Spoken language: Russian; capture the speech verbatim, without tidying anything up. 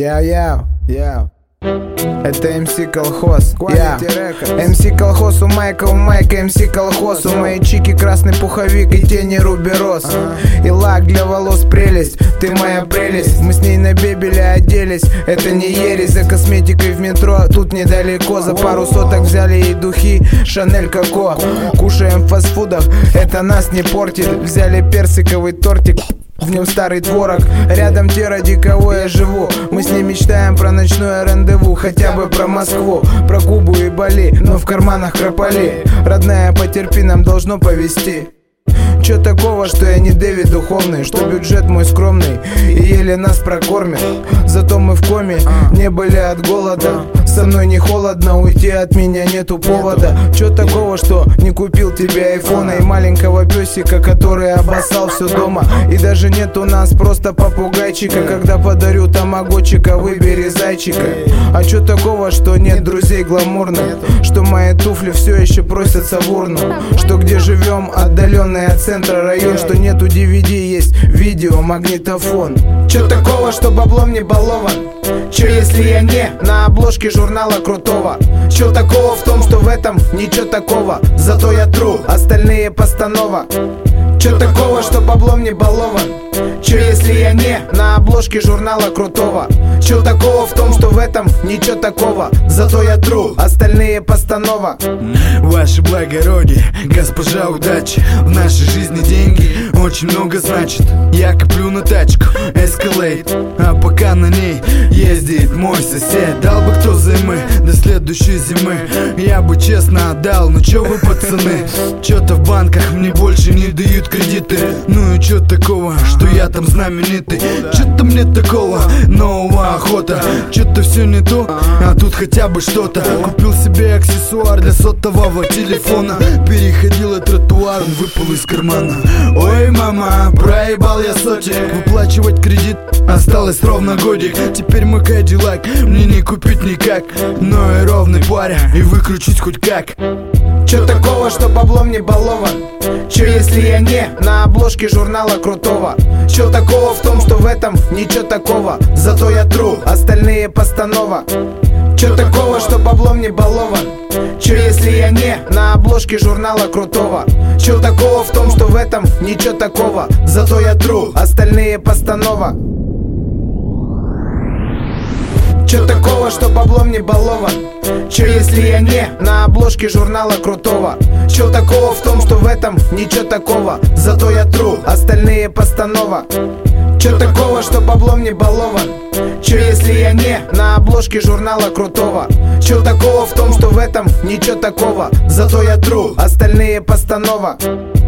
Яу-яу, яу. Это эм си Колхоз, я эм си Колхоз, у Майка, у Майка эм си Колхоз. У моей чики красный пуховик и тени рубероз. И лак для волос прелесть, ты моя прелесть. Мы с ней на бебеле оделись, это не ересь. За косметикой в метро, тут недалеко. За пару соток взяли ей духи Шанель Коко. Кушаем в фастфудах, это нас не портит. Взяли персиковый тортик, в нем старый творог. Рядом те, ради кого я живу. Мы с ней мечтаем про ночное рандеву. Хотя бы про Москву, про Кубу и Бали. Но в карманах крополи. Родная, потерпи, нам должно повезти. Чё такого, что я не Дэвид духовный, что бюджет мой скромный и еле нас прокормят. Зато мы в коме, не были от голода. Со мной не холодно, уйти от меня нету повода. Чё такого, что не купил тебе айфона и маленького песика, который обоссал все дома. И даже нет у нас просто попугайчика. Когда подарю тамагочика, выбери зайчика. А чё такого, что нет друзей гламурных, что мои туфли все еще просятся в урну, что где живем отдаленный от центра район, что нету ди ви ди, есть видео, магнитофон. Чё такого, что баблом не балован? Чё если я не на обложке журнала крутого? Чё такого в том, что в этом ничего такого? Зато я тру, остальные постанова. Чё такого, что баблом не балован? Чё если я не на обложке журнала крутого? Чё такого в том, что в этом ничего такого? Зато я тру, остальные постанова. Ваше благородие, госпожа удачи, в нашей жизни деньги очень много значит. Я коплю на тачку Escalade, а пока на ней ездит мой сосед. Дал бы кто займы до следующей зимы, я бы честно отдал, но чё вы, пацаны? Чё-то в банках мне больше не дают кредиты. Ну и чё такого, что я там знаменитый? Чё-то мне такого нового охота. Чё-то все не то, а тут хотя бы что-то. Купил себе аксессуар для сотового телефона. Переходил я тротуар, он выпал из кармана. Ой, мама, проебал я сотик. Выплачивать кредит осталось ровно годик. Теперь мой кадиллак мне не купить никак, но и ровный паря, и выкручить хоть как. Чё такого, что баблом не балован? Чё если я не на обложке журнала крутого? Чё такого в том, что в этом ничего такого? Зато я тру, остальные постанова. Чё такого, что баблом не балован? Чё если я не на обложке журнала крутого? Чё такого в том, что в этом ничего такого? Зато я тру, остальные постанова. Чё такого, что баблом не балован? Чё если я не на обложке журнала крутого? Чё такого в том, что в этом ничего такого? Зато я тру, остальные постанова. Чё такого, что баблом не балован? Чё если я не на обложке журнала крутого? Чё такого в том, что в этом ничего такого? Зато я тру, остальные постанова.